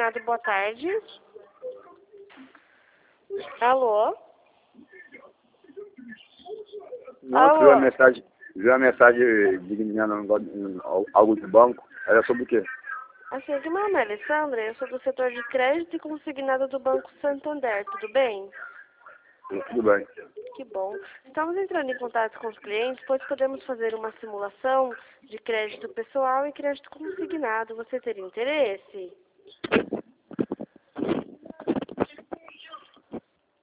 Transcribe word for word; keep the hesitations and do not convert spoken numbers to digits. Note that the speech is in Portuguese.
consignado, boa tarde. Alô? Não, viu a mensagem, viu a mensagem de algo de banco? Era sobre o quê? Assim, meu nome é Alessandra, eu sou do setor de crédito e consignado do Banco Santander, tudo bem? Tudo bem. Que bom. Estamos entrando em contato com os clientes, pois podemos fazer uma simulação de crédito pessoal e crédito consignado. Você teria interesse?